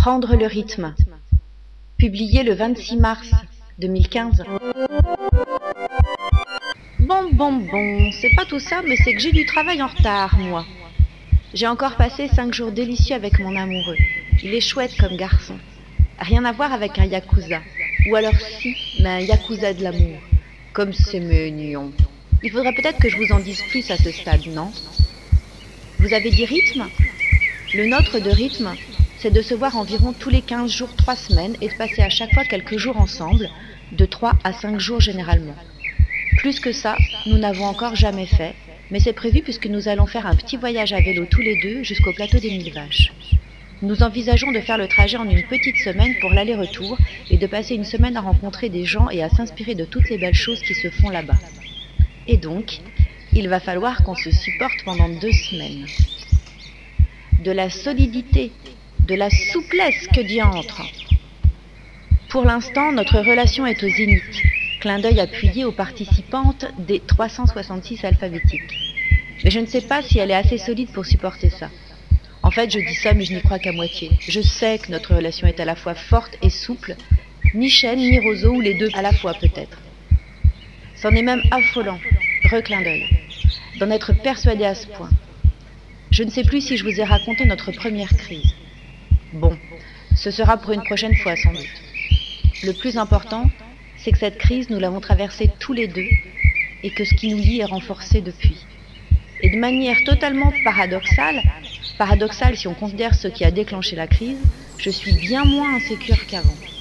Prendre le rythme. Publié le 26 mars 2015. Bon, c'est pas tout ça, mais c'est que j'ai du travail en retard, moi. J'ai encore passé 5 jours délicieux avec mon amoureux. Il est chouette comme garçon. Rien à voir avec un yakuza. Ou alors si, mais un yakuza de l'amour. Comme c'est mignon. Il faudrait peut-être que je vous en dise plus à ce stade, non? Vous avez dit rythme? Le nôtre de rythme, c'est de se voir environ tous les 15 jours, 3 semaines et de passer à chaque fois quelques jours ensemble, de 3 à 5 jours généralement. Plus que ça, nous n'avons encore jamais fait, mais c'est prévu puisque nous allons faire un petit voyage à vélo tous les deux jusqu'au plateau des 1000 Vaches. Nous envisageons de faire le trajet en une petite semaine pour l'aller-retour et de passer une semaine à rencontrer des gens et à s'inspirer de toutes les belles choses qui se font là-bas. Et donc, il va falloir qu'on se supporte pendant 2 semaines. De la solidité, de la souplesse, que diantre! Pour l'instant, notre relation est au zénith. Clin d'œil appuyé aux participantes des 366 alphabétiques. Mais je ne sais pas si elle est assez solide pour supporter ça. En fait, je dis ça, mais je n'y crois qu'à moitié. Je sais que notre relation est à la fois forte et souple, ni chêne, ni roseau, ou les deux à la fois peut-être. C'en est même affolant, reclin d'œil, d'en être persuadé à ce point. Je ne sais plus si je vous ai raconté notre première crise. Bon, ce sera pour une prochaine fois sans doute. Le plus important, c'est que cette crise, nous l'avons traversée tous les deux et que ce qui nous lie est renforcé depuis. Et de manière totalement paradoxale si on considère ce qui a déclenché la crise, je suis bien moins insécure qu'avant.